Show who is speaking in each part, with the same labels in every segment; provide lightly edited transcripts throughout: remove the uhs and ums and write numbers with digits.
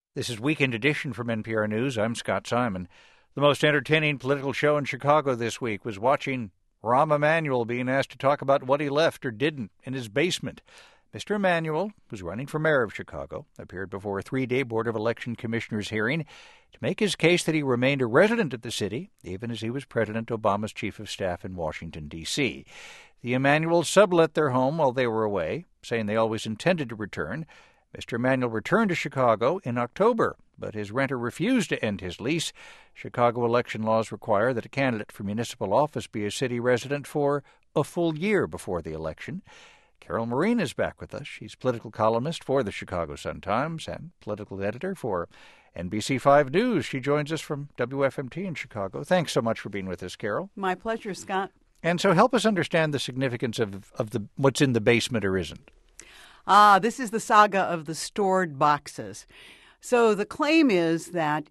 Speaker 1: This is Weekend Edition from NPR News. I'm Scott Simon. The most entertaining political show in Chicago this week was watching Rahm Emanuel being asked to talk about what he left or didn't in his basement. Mr. Emanuel, who's running for mayor of Chicago, appeared before a 3-day Board of Election Commissioners hearing to make his case that he remained a resident of the city, even as he was President Obama's chief of staff in Washington, D.C. The Emanuels sublet their home while they were away, saying they always intended to return. Mr. Emanuel returned to Chicago in October, but his renter refused to end his lease. Chicago election laws require that a candidate for municipal office be a city resident for a full year before the election. Carol Marin is back with us. She's political columnist for the Chicago Sun-Times and political editor for NBC5 News. She joins us from WFMT in Chicago. Thanks so much for being with us, Carol.
Speaker 2: My pleasure, Scott.
Speaker 1: And so help us understand the significance of what's in the basement or isn't.
Speaker 2: This is the saga of the stored boxes. So the claim is that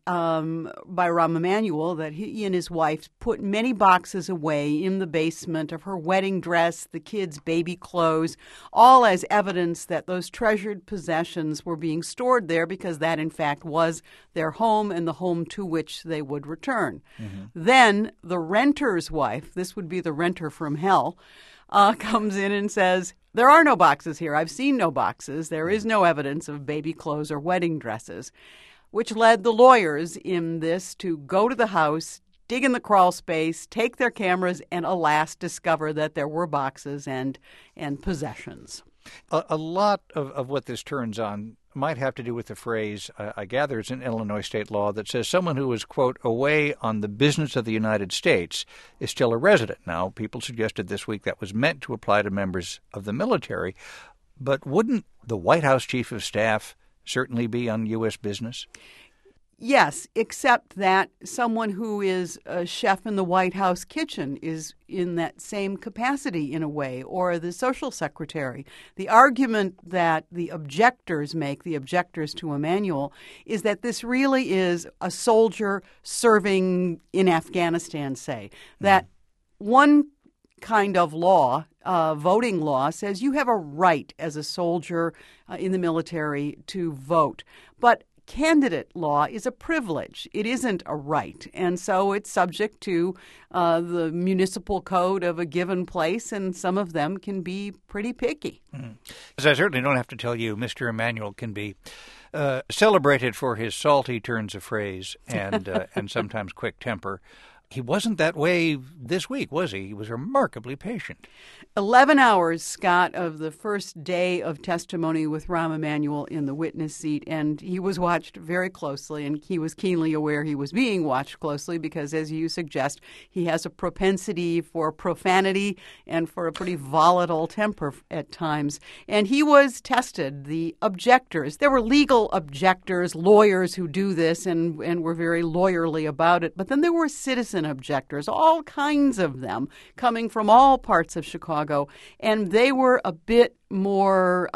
Speaker 2: by Rahm Emanuel that he and his wife put many boxes away in the basement of her wedding dress, the kids' baby clothes, all as evidence that those treasured possessions were being stored there because that, in fact, was their home and the home to which they would return. Mm-hmm. Then the renter's wife, this would be the renter from hell, comes in and says, there are no boxes here. I've seen no boxes. There is no evidence of baby clothes or wedding dresses, which led the lawyers in this to go to the house, dig in the crawl space, take their cameras, and alas, discover that there were boxes and possessions.
Speaker 1: A lot of what this turns on might have to do with the phrase, I gather it's an Illinois state law that says someone who is, quote, away on the business of the United States is still a resident. Now, people suggested this week that was meant to apply to members of the military, but wouldn't the White House chief of staff certainly be on U.S. business?
Speaker 2: Yes, except that someone who is a chef in the White House kitchen is in that same capacity in a way, or the social secretary. The argument that the objectors make, the objectors to Emanuel, is that this really is a soldier serving in Afghanistan, say. That one kind of law, voting law, says you have a right as a soldier in the military to vote. But candidate law is a privilege. It isn't a right. And so it's subject to the municipal code of a given place, and some of them can be pretty picky.
Speaker 1: As I certainly don't have to tell you, Mr. Emanuel can be celebrated for his salty turns of phrase and sometimes quick temper. He wasn't that way this week, was he? He was remarkably patient.
Speaker 2: 11 hours, Scott, of the first day of testimony with Rahm Emanuel in the witness seat, and he was watched very closely, and he was keenly aware he was being watched closely because, as you suggest, he has a propensity for profanity and for a pretty volatile temper at times. And he was tested. The objectors, there were legal objectors, lawyers who do this and were very lawyerly about it, but then there were citizen objectors, all kinds of them, coming from all parts of Chicago, and they were a bit more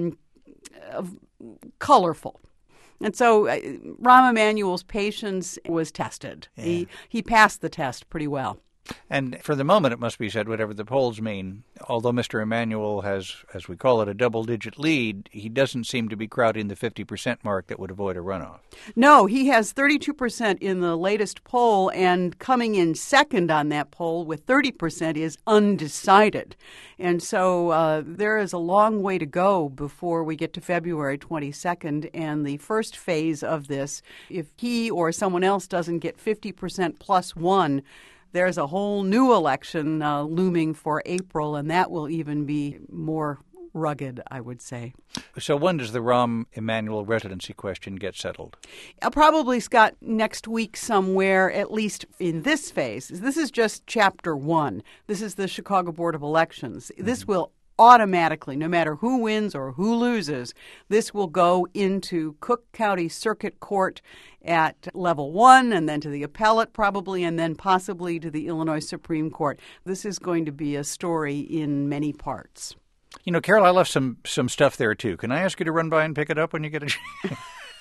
Speaker 2: colorful. And so Rahm Emanuel's patience was tested. Yeah. He passed the test pretty well.
Speaker 1: And for the moment, it must be said, whatever the polls mean, although Mr. Emanuel has, as we call it, a double-digit lead, he doesn't seem to be crowding the 50% mark that would avoid a runoff.
Speaker 2: No, he has 32% in the latest poll, and coming in second on that poll with 30% is undecided. And so there is a long way to go before we get to February 22nd, and the first phase of this, if he or someone else doesn't get 50% plus one, there's a whole new election looming for April, and that will even be more rugged, I would say.
Speaker 1: So when does the Rahm Emanuel residency question get settled?
Speaker 2: Probably, Scott, next week somewhere, at least in this phase. This is just Chapter 1. This is the Chicago Board of Elections. Mm-hmm. This will automatically, no matter who wins or who loses, this will go into Cook County Circuit Court at level 1, and then to the appellate probably, and then possibly to the Illinois Supreme Court. This is going to be a story in many parts.
Speaker 1: You know, Carol, I left some stuff there, too. Can I ask you to run by and pick it up when you get a chance?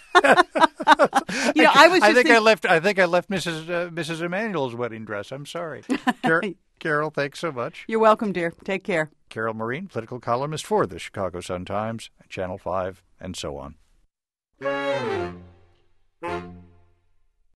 Speaker 1: I think I left Mrs. Emanuel's wedding dress. I'm sorry. Carol, thanks so much.
Speaker 2: You're welcome, dear. Take care.
Speaker 1: Carol Marin, political columnist for the Chicago Sun-Times, Channel 5, and so on.